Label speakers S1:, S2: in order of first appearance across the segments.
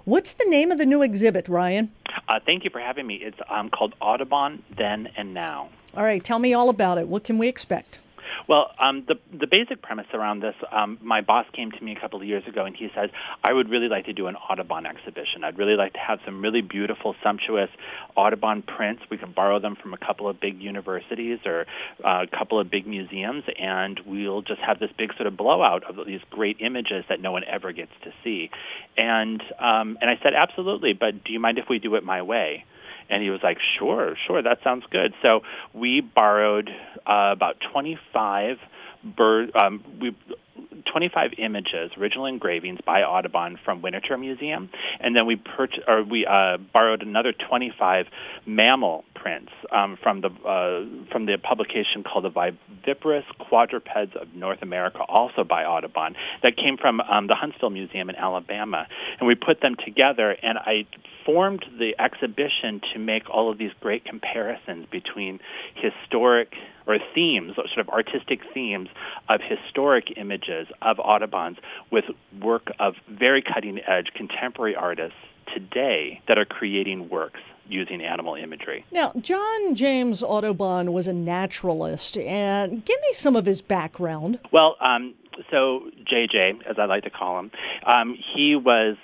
S1: What's the name of the new exhibit, Ryan?
S2: Thank you for having me. It's called Audubon Then and Now.
S1: All right, tell me all about it. What can we expect?
S2: Well, the basic premise around this, my boss came to me a couple of years ago, and he said, I would really like to do an Audubon exhibition. I'd really like to have some really beautiful, sumptuous Audubon prints. We can borrow them from a couple of big universities or a couple of big museums, and we'll just have this big sort of blowout of these great images that no one ever gets to see. And I said, absolutely, but do you mind if we do it my way? And he was like, sure, that sounds good. So we borrowed about 25 images, original engravings by Audubon from Winterthur Museum, and then we borrowed another 25 mammal prints from the publication called The Viviparous Quadrupeds of North America, also by Audubon, that came from the Huntsville Museum in Alabama. And we put them together, and I formed the exhibition to make all of these great comparisons between historic or themes, sort of artistic themes of historic images of Audubon's with work of very cutting-edge contemporary artists today that are creating works using animal imagery.
S1: Now, John James Audubon was a naturalist, and give me some of his background.
S2: Well, so JJ, as I like to call him, he was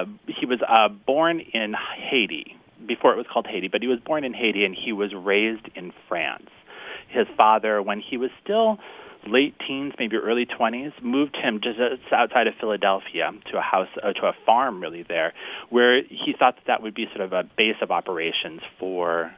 S2: born in Haiti before it was called Haiti, but he was born in Haiti and he was raised in France. His father, when he was still late teens, maybe early 20s, moved him just outside of Philadelphia to a farm really there, where he thought that would be sort of a base of operations for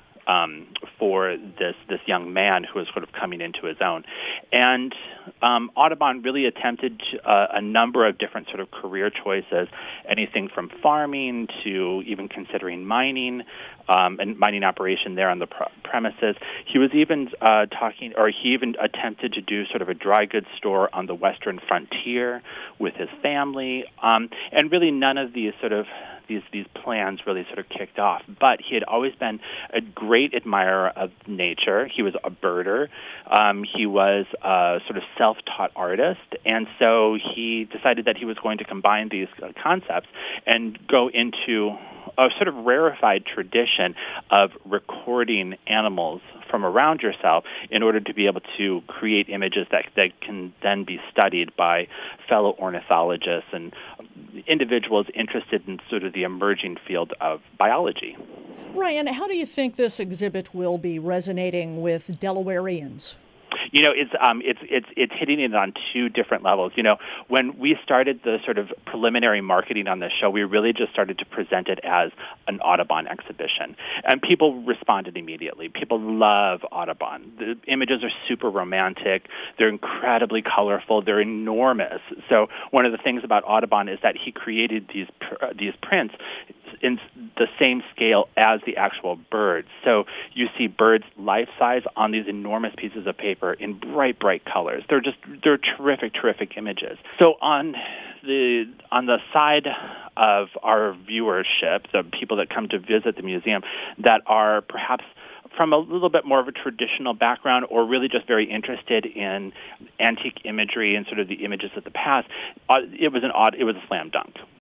S2: this young man who was sort of coming into his own. And Audubon really attempted a number of different sort of career choices, anything from farming to even considering mining, and mining operation there on the premises. He was even he even attempted to do sort of a dry goods store on the western frontier with his family, and really none of these sort of these plans really sort of kicked off. But he had always been a great admirer of nature. He was a birder. He was a sort of self-taught artist. And so he decided that he was going to combine these concepts and go into a sort of rarefied tradition of recording animals from around yourself in order to be able to create images that can then be studied by fellow ornithologists and individuals interested in sort of the emerging field of biology.
S1: Ryan, how do you think this exhibit will be resonating with Delawareans?
S2: You know, it's hitting it on two different levels. You know, when we started the sort of preliminary marketing on this show, we really just started to present it as an Audubon exhibition. And people responded immediately. People love Audubon. The images are super romantic. They're incredibly colorful. They're enormous. So one of the things about Audubon is that he created these prints in the same scale as the actual birds. So you see birds life-size on these enormous pieces of paper in bright, bright colors. They're terrific, terrific images. So on the side of our viewership, the people that come to visit the museum that are perhaps from a little bit more of a traditional background or really just very interested in antique imagery and sort of the images of the past, it was a slam dunk.